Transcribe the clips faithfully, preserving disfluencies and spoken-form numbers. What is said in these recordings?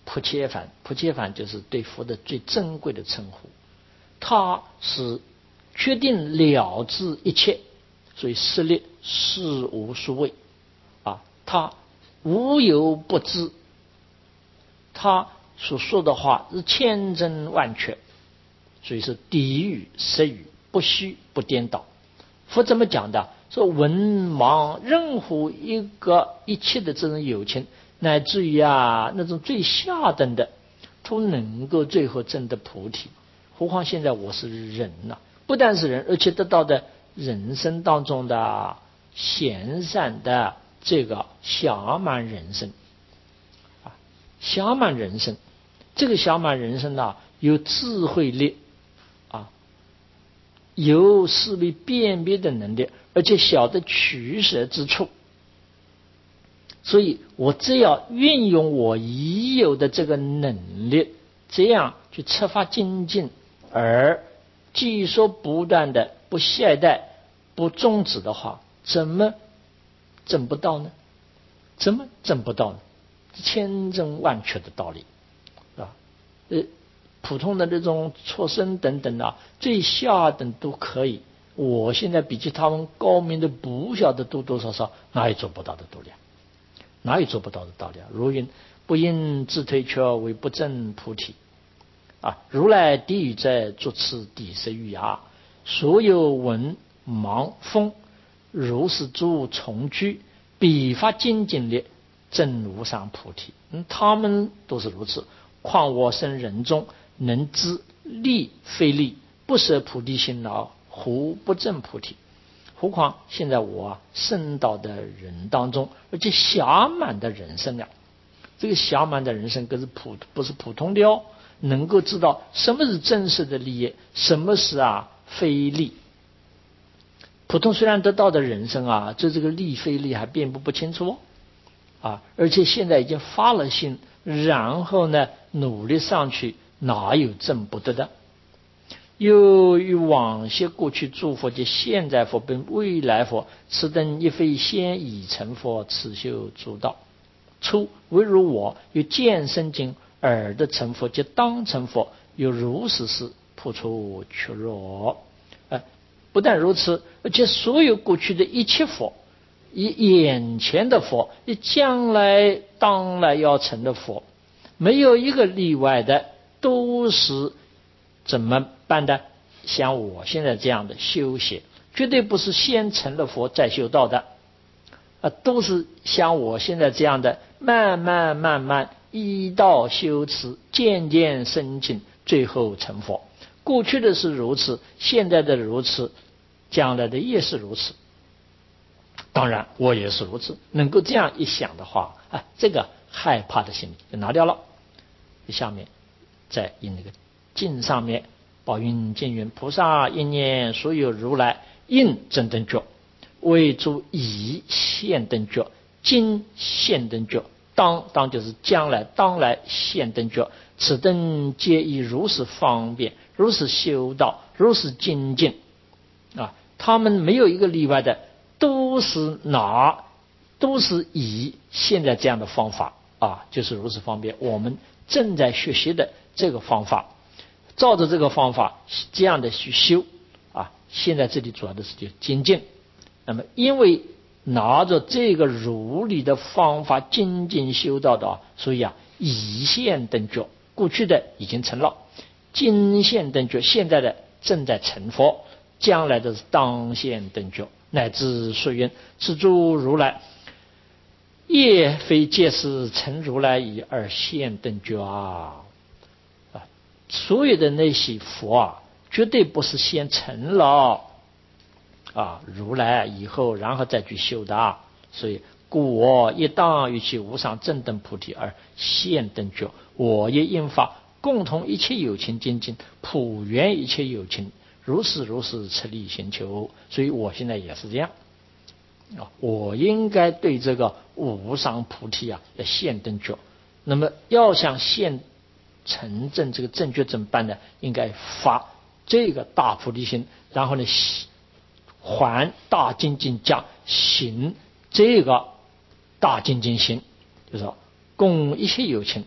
普切梵，普切梵就是对佛的最珍贵的称呼。他是决定了知一切，所以实力事无所谓啊，他无有不知，他所说的话是千真万确，所以是底语实语，不虚不颠倒。佛怎么讲的？说文盲任何一个一切的这种有情，乃至于啊那种最下等的，都能够最后证得菩提。何况现在我是人呐、啊，不但是人，而且得到的人生当中的贤善的这个暇满人生啊，暇满人生，这个暇满人生呢、啊，有智慧力啊，有思维辨别的能力，而且晓得取舍之处。所以我只要运用我已有的这个能力，这样去策发精进，而继续不断的不懈怠不终止的话，怎么证不到呢？怎么证不到呢？千真万确的道理啊！呃，普通的这种畜生等等啊，最下等都可以。我现在比起他们高明的不晓得多多少少，哪有做不到的道理？哪有做不到的道理？如云不因自推却为不证菩提啊！如来地语在作此第十语啊，所有文盲风如是诸从居，彼发精进力，证无上菩提。嗯，他们都是如此，况我生人中，能知利非利，不舍菩提心了，胡不证菩提？何况现在我啊，生到的人当中，而且暇满的人生啊，这个暇满的人生可是普不是普通的哦，能够知道什么是真实的利益，什么是啊非利。普通虽然得到的人生啊，这这个利非利还辨不不清楚哦啊，而且现在已经发了心，然后呢努力上去，哪有证不得的？又与往昔过去诸佛及现在佛并未来佛，此等亦非先已成佛，此修诸道。初唯如我有见身经尔的成佛，即当成佛，有如是事破除却弱。呃，不但如此，而且所有过去的一切佛，以眼前的佛，以将来当来要成的佛，没有一个例外的，都是怎么办的？像我现在这样的修行，绝对不是先成了佛再修道的啊，都是像我现在这样的，慢慢慢慢依道修持，渐渐升进，最后成佛。过去的是如此，现在的如此，将来的也是如此。当然，我也是如此。能够这样一想的话啊，这个害怕的心理就拿掉了。下面在以那个经上面，宝云见云菩萨一念所有如来应真等觉，为诸已现等觉，今现等觉，当当就是将来当来现等觉，此等皆以如是方便，如是修道，如是精进啊，他们没有一个例外的，都是拿都是以现在这样的方法啊，就是如此方便。我们正在学习的这个方法，照着这个方法这样的去修啊。现在这里主要的是就精进。那么因为拿着这个如理的方法精进修道的啊，所以啊已现等觉，过去的已经成了，今现等觉，现在的正在成佛，将来的是当现等觉，乃至说云此诸如来业非借是成如来以而现等觉啊！啊，所有的那些佛啊，绝对不是先成了啊如来以后，然后再去修的啊。所以，故我亦当于其无上正等菩提而现等觉，我也应发共同一切有情精进，普圆一切有情，如是如是持力行求。所以我现在也是这样。啊，我应该对这个无上菩提啊要现等觉。那么要想现成正这个正觉怎么办呢？应该发这个大菩提心，然后呢还大精进加行这个大精进心，就是说供一切有情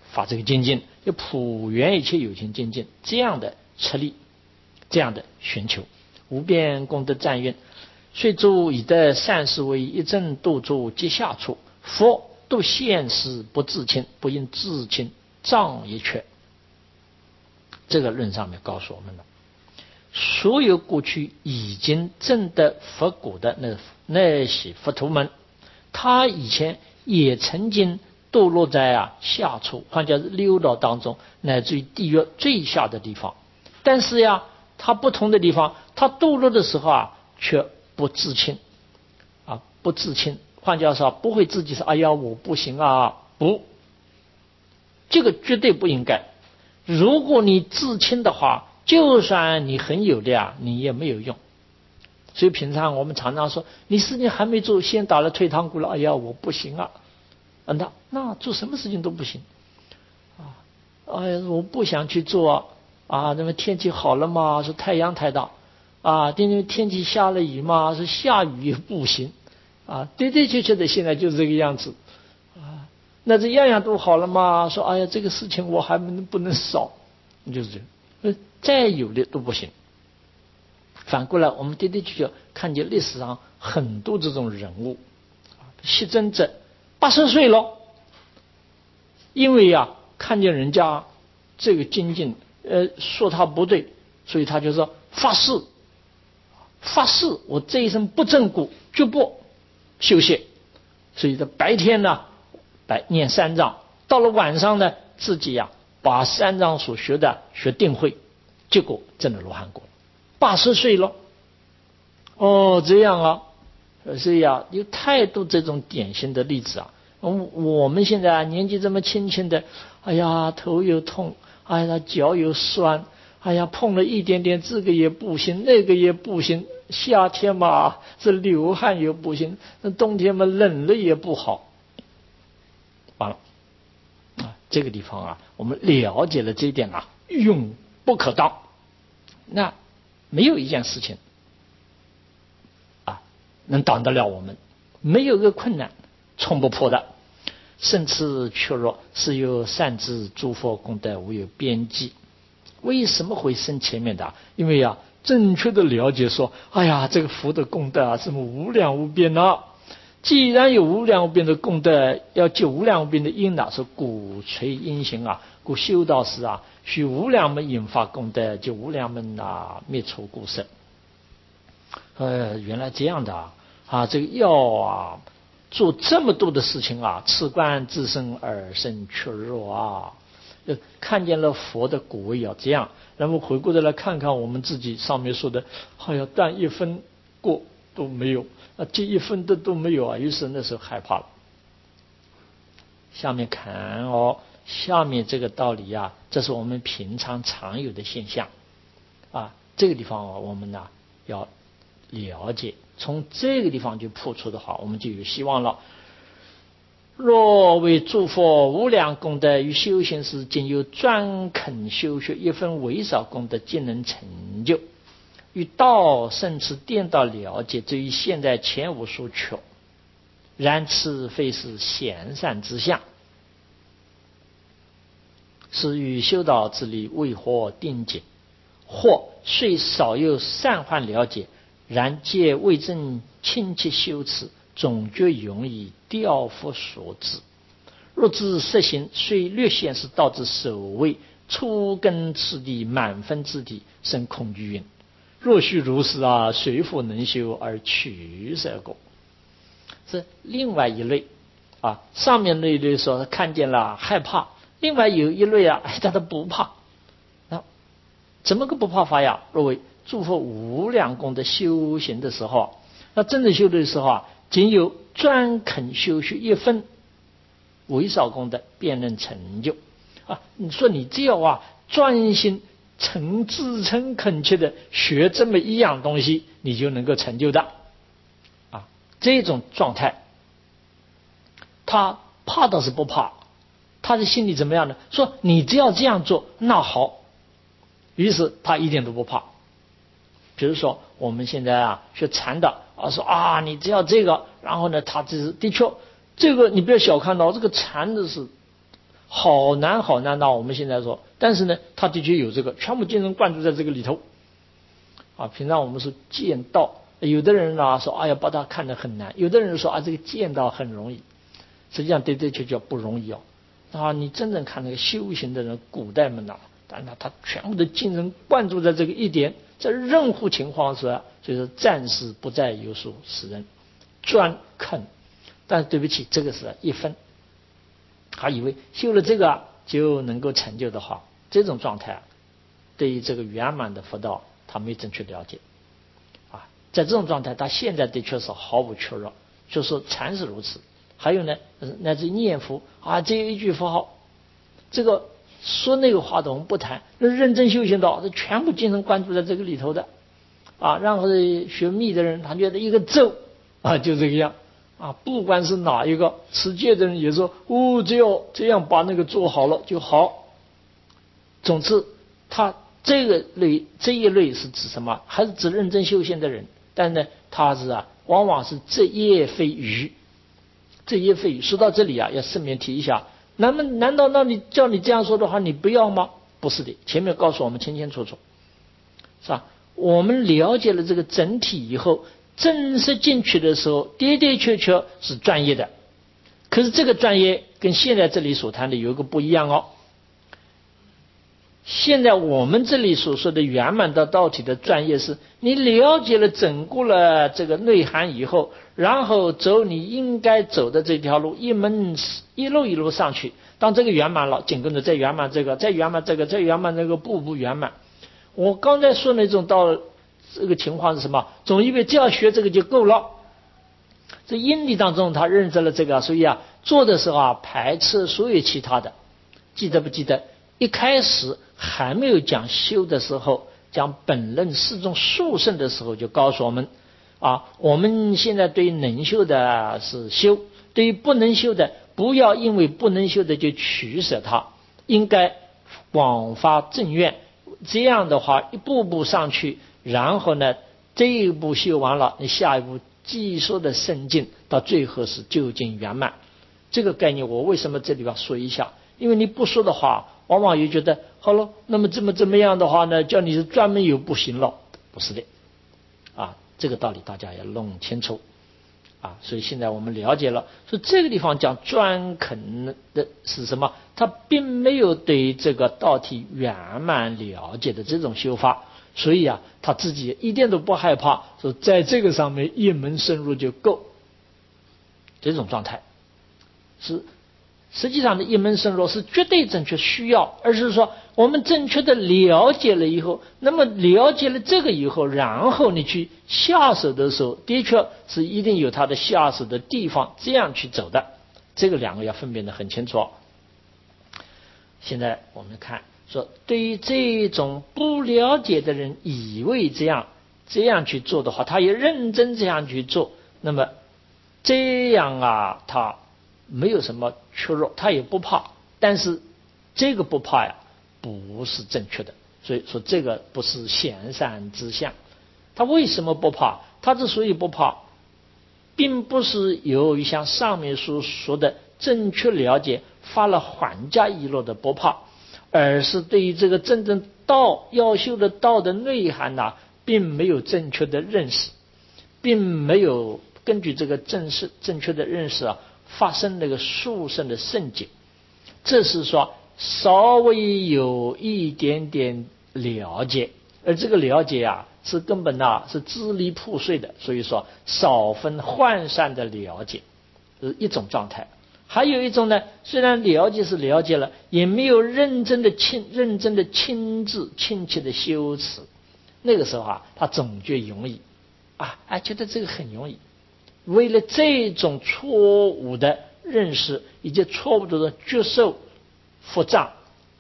发这个精进，要普圆一切有情精进，这样的吃力，这样的寻求。无边功德赞愿，虽诸以得善事为一正度诸阶下处，佛度现时不自轻，不因自轻障一缺。这个论上面告诉我们了，所有过去已经证得佛果的那那些佛徒们，他以前也曾经堕落在啊下处，换叫六道当中，乃至于地狱最下的地方。但是呀，他不同的地方，他堕落的时候啊，却不自轻啊，不自轻。换句话说，不会自己说：“哎呀，我不行啊！”不，这个绝对不应该。如果你自轻的话，就算你很有力啊，你也没有用。所以平常我们常常说，你事情还没做，先打了退堂鼓了，哎呀，我不行啊！啊，那那做什么事情都不行啊！哎呀，我不想去做啊！那么天气好了嘛，说太阳太大啊；因为天气下了雨嘛，说下雨也不行啊。对对确确的，现在就是这个样子啊。那这样样都好了嘛，说哎呀，这个事情我还能不能少？就是这样，再有的都不行。反过来，我们的的确确看见历史上很多这种人物，习真者八十岁了，因为呀、啊、看见人家这个精进，呃，说他不对，所以他就说发誓，发誓我这一生不正果，绝不修谢。所以在白天呢，来念三藏，到了晚上呢，自己呀、啊、把三藏所学的学定慧，结果证了罗汉果。八十岁了，哦，这样啊，所以啊，有太多这种典型的例子啊。我们现在啊，年纪这么轻轻的，哎呀，头又痛，哎呀，脚又酸，哎呀，碰了一点点这个也不行，那个也不行。夏天嘛，这流汗也不行；那冬天嘛，冷了也不好。完了啊，这个地方啊，我们了解了这一点啊，永不可当。那没有一件事情啊能挡得了我们，没有个困难冲不破的。甚至却若是有善知诸佛功德无有边际。为什么会生前面的？因为啊，正确的了解说，哎呀，这个佛的功德啊，什么无量无边啊！既然有无量无边的功德，要救无量无边的因啊，是鼓吹因行啊，故修道时啊，须无量门引发功德，就无量门啊灭除故生。呃，原来这样的啊，啊，这个要啊做这么多的事情啊，此观自身而生却弱啊。看见了佛的果位要这样，然后回过头来看看我们自己上面说的，哎呀，但一分过都没有啊，这一分的都没有啊，于是那时候害怕了。下面看哦，下面这个道理啊，这是我们平常常有的现象啊，这个地方、啊、我们呢要了解，从这个地方就破除的话，我们就有希望了。若为诸佛无量功德与修行时，仅有专肯修学一分微少功德，皆能成就。与道甚至颠倒了解，至于现在前无所求。然此非是显善之相，是与修道之力为何定解？或虽少有善幻了解，然皆未正亲切修持，总觉容易调伏所致。若知实行，虽略显是道之首位，初根次第满分之地，生恐惧云：若须如是啊，谁复能修而取舍果？是另外一类啊，上面那一类说看见了害怕，另外有一类啊，他都不怕。那怎么个不怕法呀？若为诸佛无量功德修行的时候，那真正修的时候啊，仅有专肯修学一分微少功德，便能成就啊。你说你只要啊专心诚挚诚恳切的学这么一样东西，你就能够成就的啊。这种状态，他怕倒是不怕，他的心里怎么样呢？说你只要这样做，那好，于是他一点都不怕。比如说我们现在啊学禅的啊，说啊你只要这个，然后呢他只是的确这个你不要小看到这个禅的是好难好难到我们现在说，但是呢，他的确有这个，全部精神灌注在这个里头。啊，平常我们说剑道，有的人呢说，哎呀，把它看得很难；有的人说啊，这个剑道很容易。实际上的的确确不容易哦。啊，你真正看那个修行的人，古代们呐，但那他全部的精神灌注在这个一点，在任何情况下，就是暂时不再有所使人专肯。但是对不起，这个是一分。他以为修了这个就能够成就的话，这种状态啊，对于这个圆满的佛道，他没正确了解啊。在这种状态，他现在的确是毫无缺弱，就是禅是如此。还有呢，乃至念佛啊，这一句佛号，这个说那个话的我们不谈，那认真修行道，这全部精神关注在这个里头的啊。然后学密的人，他觉得一个咒啊，就这个样啊。不管是哪一个持戒的人也说，哦，只要这样把那个做好了就好。总之，他这个类这一类是指什么？还是指认真修行的人？但呢，他是啊，往往是职业非愚。这些费语说到这里啊，要顺便提一下，那么难道让你叫你这样说的话，你不要吗？不是的，前面告诉我们清清楚楚，是吧？我们了解了这个整体以后，正式进去的时候，的的确确是专业的。可是这个专业跟现在这里所谈的有一个不一样哦。现在我们这里所说的圆满到道体的专业是，你了解了整个了这个内涵以后，然后走你应该走的这条路，一门一路一路上去，当这个圆满了，紧跟着再圆满这个，再圆满这个，再圆满那个，步步圆满。我刚才说那种到这个情况是什么？总以为只要学这个就够了。这因理当中他认识了这个，所以啊，做的时候啊排斥所有其他的。记得不记得？一开始还没有讲修的时候，讲本论四众殊胜的时候，就告诉我们啊，我们现在对于能修的是修，对于不能修的，不要因为不能修的就取舍它，应该广发正愿。这样的话，一步步上去，然后呢，这一步修完了，你下一步继续的深进，到最后是究竟圆满。这个概念我为什么这里要说一下？因为你不说的话，往往也觉得好了，那么这么怎么样的话呢，叫你是专门有不行了，不是的啊，这个道理大家要弄清楚啊。所以现在我们了解了，说这个地方讲专肯的是什么？他并没有对这个道体圆满了解的这种修法，所以啊，他自己一点都不害怕，说在这个上面一门深入就够，这种状态是。实际上的一门深入是绝对正确需要，而是说我们正确的了解了以后，那么了解了这个以后，然后你去下手的时候，的确是一定有它的下手的地方，这样去走的。这个两个要分辨得很清楚。现在我们看说，对于这种不了解的人，以为这样这样去做的话，他也认真这样去做，那么这样啊，他没有什么缺弱，他也不怕，但是这个不怕呀，不是正确的。所以说这个不是贤善之相。他为什么不怕？他之所以不怕，并不是由于像上面所说的正确了解，发了还家一落的不怕，而是对于这个真正道要修的道的内涵呐、啊，并没有正确的认识，并没有根据这个正式正确的认识啊。发生那个殊胜的圣境，这是说稍微有一点点了解，而这个了解啊，是根本啊是支离破碎的，所以说少分涣散的了解是一种状态。还有一种呢，虽然了解是了解了，也没有认真的亲认真的亲自亲切的修持，那个时候啊，他总觉容易啊，哎，觉得这个很容易。为了这种错误的认识以及错误的接受复障，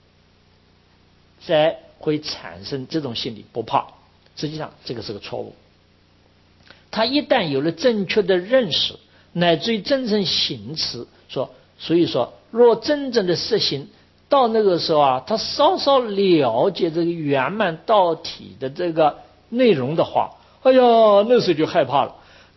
才会产生这种心理不怕。实际上这个是个错误。他一旦有了正确的认识，乃至于真正行持，说所以说若真正的实行到那个时候啊，他稍稍了解这个圆满道体的这个内容的话，哎呀，那时候就害怕了。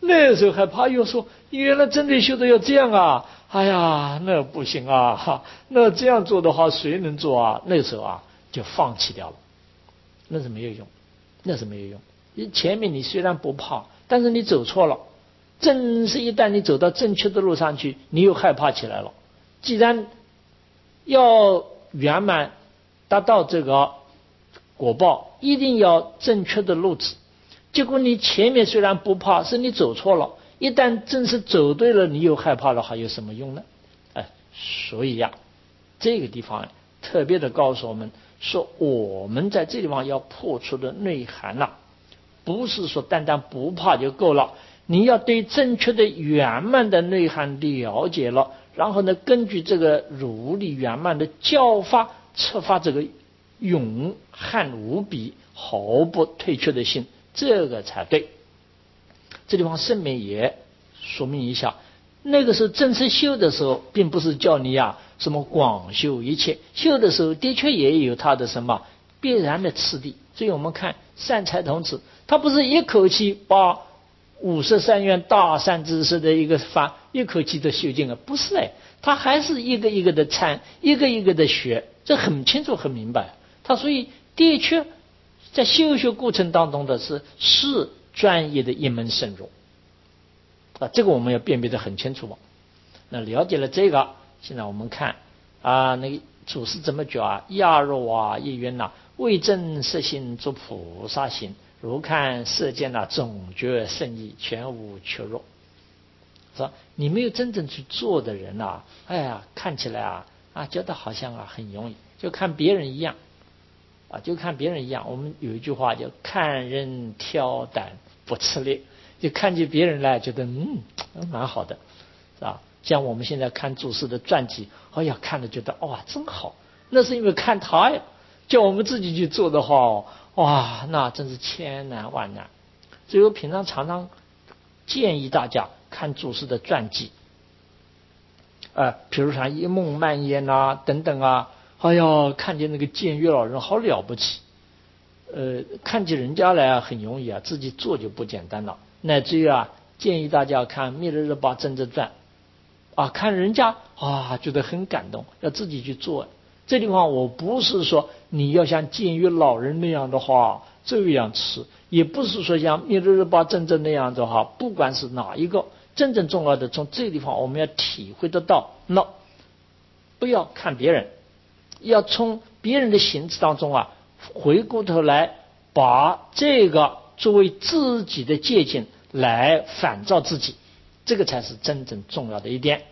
那时候害怕，又说原来真的修的要这样啊！哎呀，那不行啊！哈，那这样做的话，谁能做啊？那时候啊，就放弃掉了，那是没有用，那是没有用。前面你虽然不怕，但是你走错了。正是一旦你走到正确的路上去，你又害怕起来了。既然要圆满达到这个果报，一定要正确的路子。结果你前面虽然不怕，是你走错了。一旦正是走对了，你又害怕了，还有什么用呢？哎，所以呀，这个地方特别的告诉我们说，我们在这地方要破除的内涵呐、啊，不是说单单不怕就够了。你要对正确的圆满的内涵了解了，然后呢，根据这个如理圆满的教法，策发这个勇悍无比、毫不退却的心，这个才对。这地方圣明也说明一下，那个时候正式修的时候，并不是叫你啊什么广修一切，修的时候的确也有他的什么必然的次第。所以我们看善财童子，他不是一口气把五十三愿大善知识的一个法一口气的修尽了，不是哎，他还是一个一个的参，一个一个的学，这很清楚很明白。他所以的确在修学过程当中的是是专业的一门深入啊，这个我们要辨别的很清楚嘛。那了解了这个，现在我们看啊，那个祖师怎么讲啊？亚若啊，一云呐，为正色心作菩萨行。如看世间呐，总觉圣意，全无缺弱。说你没有真正去做的人呐，哎呀，看起来啊啊，觉得好像啊很容易，就看别人一样啊，就看别人一样。我们有一句话叫“看人挑担不吃力”，就看见别人来，觉得嗯蛮好的，是吧？像我们现在看祖师的传记，哎呀，看了觉得哇真好，那是因为看他呀。叫我们自己去做的话，哇，那真是千难万难。所以我平常常常建议大家看祖师的传记，呃，比如像一梦漫烟呐等等啊，哎呀，看见那个监狱老人好了不起，呃，看起人家来啊很容易啊，自己做就不简单了。乃至于啊，建议大家看《密勒日巴真真传》啊，看人家啊，觉得很感动，要自己去做。这地方我不是说你要像监狱老人那样的话这样吃，也不是说像密勒日巴真正那样的话，不管是哪一个，真正重要的从这个地方我们要体会得到。那不要看别人，要从别人的行持当中啊，回过头来把这个作为自己的借鉴来反照自己，这个才是真正重要的一点。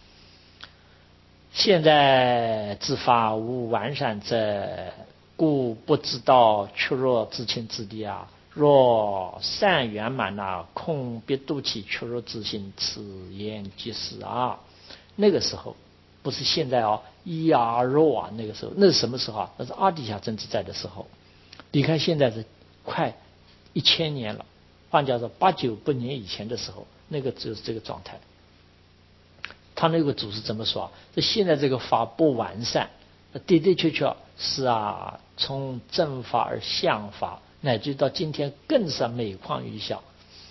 现在自法无完善者，故不知道缺弱自轻自低啊。若善圆满啊，空必度其缺弱自心，此言即是啊。那个时候不是现在啊，亚若啊，那个时候那是什么时候啊？那是阿底峡真自在的时候。你看现在是快一千年了，换叫做八九百年以前的时候，那个就是这个状态。他那个祖师怎么说？这现在这个法不完善，的的确确是啊，从正法而向法，乃至到今天更是每况愈下，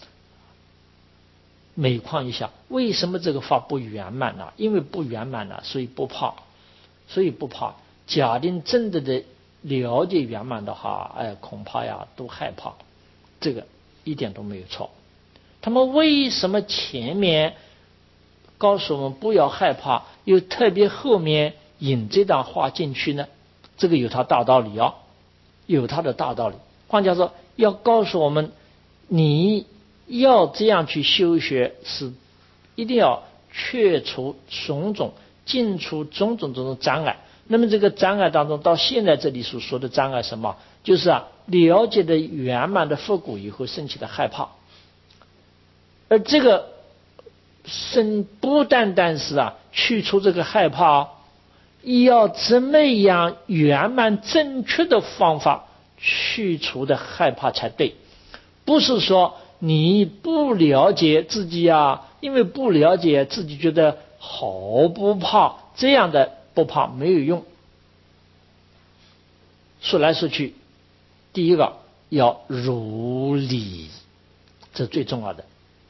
每况愈下。为什么这个法不圆满呢？因为不圆满了，所以不怕，所以不怕。假定真的的了解圆满的话，哎，恐怕呀都害怕，这个一点都没有错。他们为什么前面告诉我们不要害怕，又特别后面引这段话进去呢？这个有它大道理啊，有它的大道理。换句话说，要告诉我们，你要这样去修学，是一定要去除种种、尽除种种种种障碍。那么这个障碍当中，到现在这里所说的障碍什么？就是啊，了解的圆满的复古以后升起的害怕，而这个。生不单单是啊去除这个害怕，要怎么样圆满正确的方法去除的害怕才对。不是说你不了解自己啊，因为不了解自己觉得好不怕，这样的不怕没有用。说来说去，第一个要如理，这最重要的啊。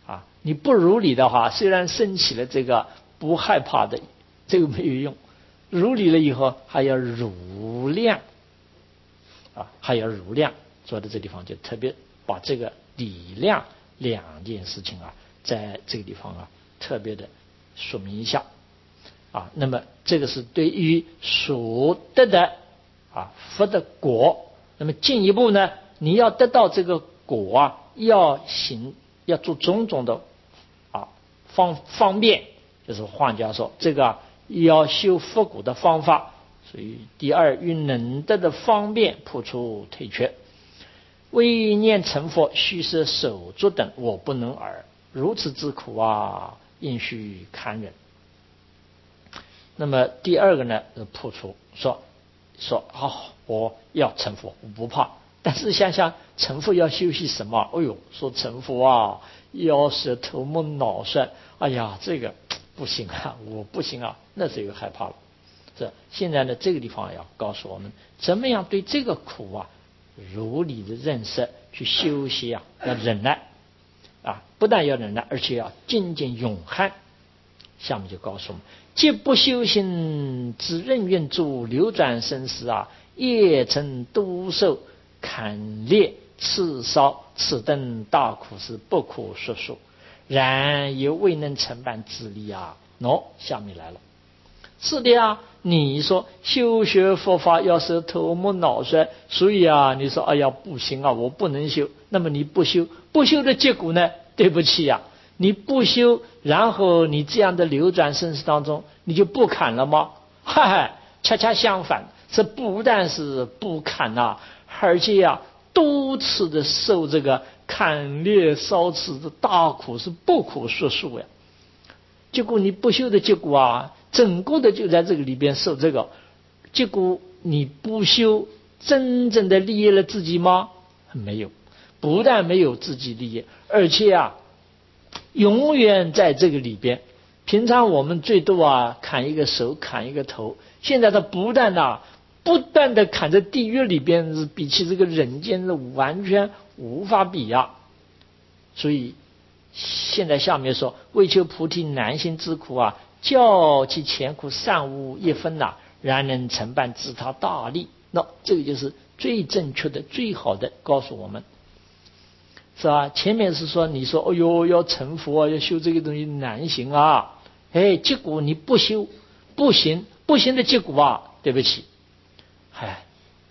你不如理的话，虽然升起了这个不害怕的，这个没有用。如理了以后，还要如量啊，还要如量。说到这地方就特别把这个理量两件事情啊，在这个地方啊特别的说明一下啊。那么这个是对于所得的啊佛的果。那么进一步呢，你要得到这个果啊，要行要做种种的啊方方便，就是换句话说，这个、啊、要修佛果的方法。所以第二，于能得的方便破除退却。为念成佛，须摄手足等，我不能尔。如此之苦啊，应须堪忍。那么第二个呢，破除说说哦，我要成佛，我不怕。但是想想成佛要修习什么？哎呦，说成佛啊，要舌头目脑舌，哎呀，这个不行啊，我不行啊，那是有害怕了。这现在呢，这个地方要告诉我们，怎么样对这个苦啊，如理的认识，去修习啊，要忍耐啊，不但要忍耐，而且要精进勇悍。下面就告诉我们，既不修行，只任运作流转生死啊，业成多受砍裂刺烧，此等大苦是不可说述，然又未能承办自力啊。喏，下面来了。是的啊，你说修学佛法要是头目脑舌，所以啊，你说哎呀不行啊，我不能修。那么你不修，不修的结果呢？对不起呀、啊，你不修，然后你这样的流转生死当中，你就不砍了吗？哈哈，恰恰相反，这不但是不砍呐、啊，而且呀、啊，多次的受这个砍裂烧刺的大苦是不可说述呀。结果你不修的结果啊，整个的就在这个里边受这个。结果你不修，真正的利益了自己吗？没有，不但没有自己利益，而且啊，永远在这个里边。平常我们最多啊砍一个手，砍一个头，现在他不但呐、啊，不断的砍在地狱里边，是比起这个人间是完全无法比呀、啊。所以现在下面说，为求菩提难行之苦啊，较其前苦尚无一分呐、啊，然能承办自他大利。那这个就是最正确的、最好的告诉我们，是吧？前面是说你说，哎呦，要成佛，要修这个东西难行啊，哎，结果你不修，不行，不行的结果啊，对不起，哎，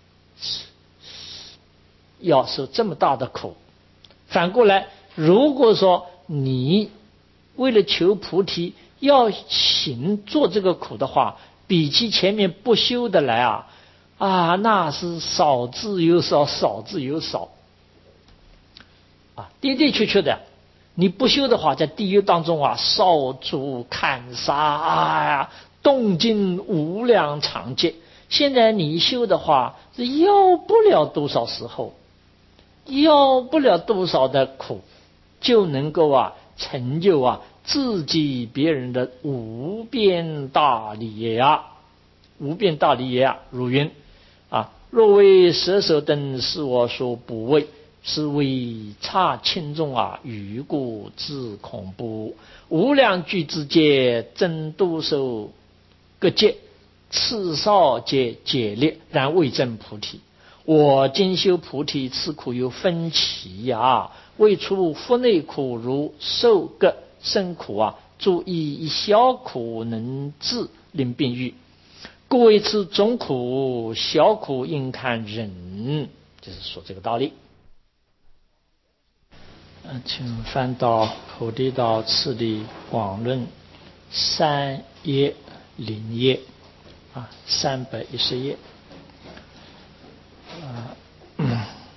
要受这么大的苦。反过来，如果说你为了求菩提要行做这个苦的话，比起前面不修的来啊啊，那是少之又少，少之又少啊，的的确确的，你不修的话，在地狱当中啊，烧煮砍杀啊，动尽无量长劫。现在你修的话，是要不了多少时候，要不了多少的苦，就能够啊成就啊自己别人的无边大利业啊，无边大利业啊，如云啊，若为舍手等，是我所不为，是为差轻重啊，余故自恐怖。无量具之界，真多受各界，次少皆解裂，然未证菩提。我今修菩提，此苦有分歧呀，未出腹内苦，如受各生苦啊，注意一小苦能治，令病愈。故为此中苦，小苦应堪忍，就是说这个道理。嗯，请翻到菩提道次第广论三页零页啊，三百一十页啊。嗯，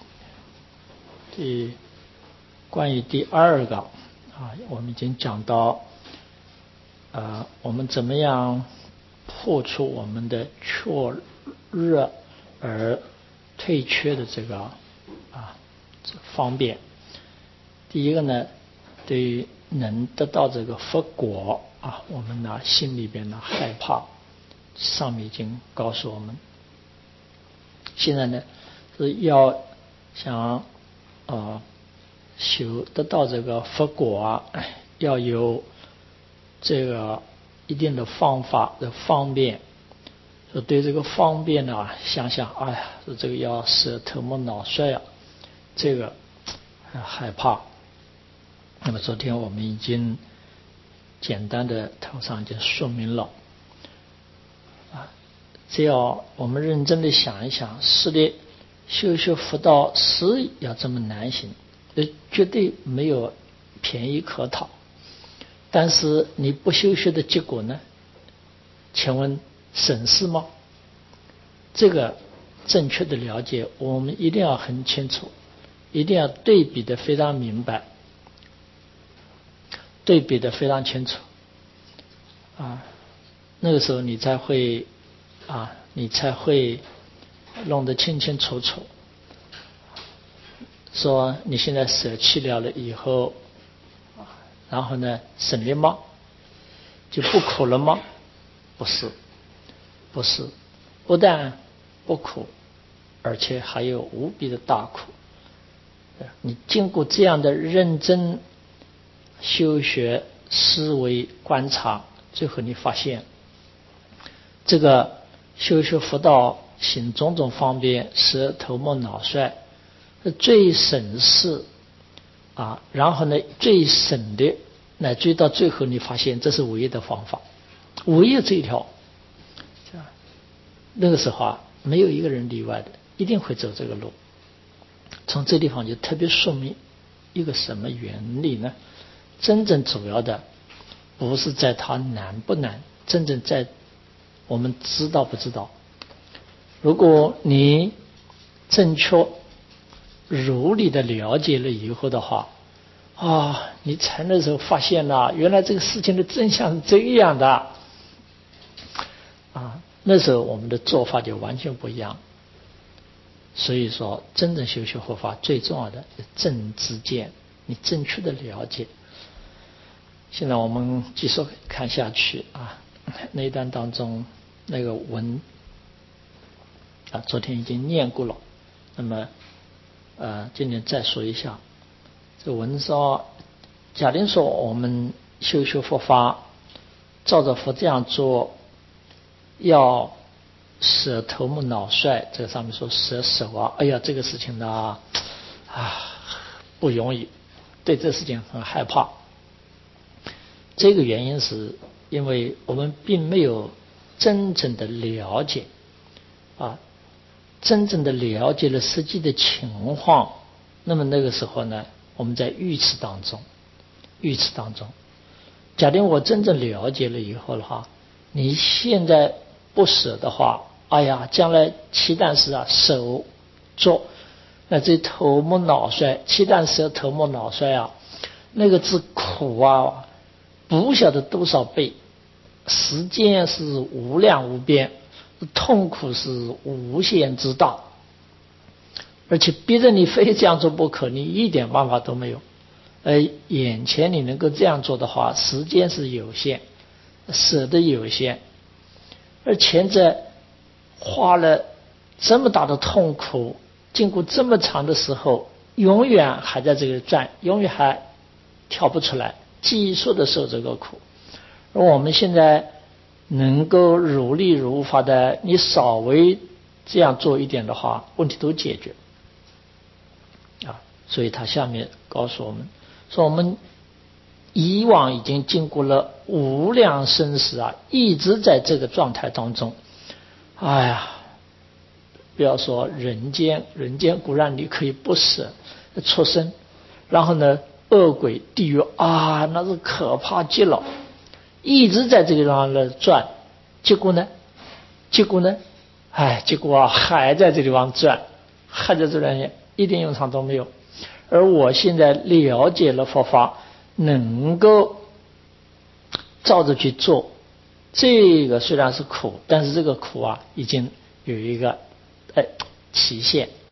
第关于第二个啊，我们已经讲到啊，我们怎么样破除我们的怯热而退却的这个啊方便。第一个呢，对于能得到这个佛果啊，我们呢心里边呢害怕，上面已经告诉我们。现在呢是要想呃修得到这个佛果啊， 要有这个一定的方法的方便。说对这个方便呢，想想，哎呀，说这个要舍头目脑衰啊，这个害怕。那么昨天我们已经简单的头上已经说明了啊，只要我们认真的想一想，是的，修修佛道是要这么难行，绝对没有便宜可讨。但是你不修学的结果呢？请问省事吗？这个正确的了解，我们一定要很清楚，一定要对比的非常明白，对比的非常清楚啊，那个时候你才会啊，你才会弄得清清楚楚。说你现在舍弃了了以后，然后呢，省力吗？就不苦了吗？不是，不是，不但不苦，而且还有无比的大苦。你经过这样的认真修学、思维、观察，最后你发现，这个修学佛道、行种种方便、舍头目脑衰，最省事啊，然后呢，最省的，乃至到最后你发现这是唯一的方法，唯一这一条。那个时候啊，没有一个人例外的，一定会走这个路。从这地方就特别说明一个什么原理呢？真正主要的不是在它难不难，真正在我们知道不知道。如果你正确如理的了解了以后的话啊，你才那时候发现了，原来这个事情的真相是这样的啊，那时候我们的做法就完全不一样。所以说，真正修学佛法最重要的是正知见，你正确的了解。现在我们继续看下去啊，那一段当中那个文啊，昨天已经念过了，那么呃，今天再说一下。这个文说，假定说我们修学佛法，照着佛这样做，要舍头目脑衰，这个上面说舍手啊，哎呀，这个事情呢啊不容易，对这事情很害怕。这个原因是因为我们并没有真正的了解啊，真正的了解了实际的情况，那么那个时候呢，我们在愚痴当中，愚痴当中。假定我真正了解了以后的话，你现在不舍的话，哎呀，将来期旦时啊，手做，那这头目脑衰，期旦时头目脑衰啊，那个字苦啊，不晓得多少倍，时间是无量无边，痛苦是无限之大，而且逼着你非这样做不可，你一点办法都没有。而眼前你能够这样做的话，时间是有限，舍得有限，而前者花了这么大的痛苦，经过这么长的时候，永远还在这个转，永远还跳不出来，继续的受这个苦。而我们现在能够如理如法的，你稍微这样做一点的话，问题都解决啊。所以他下面告诉我们说，我们以往已经经过了无量生死啊，一直在这个状态当中。哎呀，不要说人间，人间固然你可以不舍，畜生，然后呢，恶鬼、地狱啊，那是可怕极了，一直在这个地方的转，结果呢，结果呢，哎，结果啊还在这地方转，还在这里一点用场都没有。而我现在了解了佛法，能够照着去做，这个虽然是苦，但是这个苦啊，已经有一个哎期限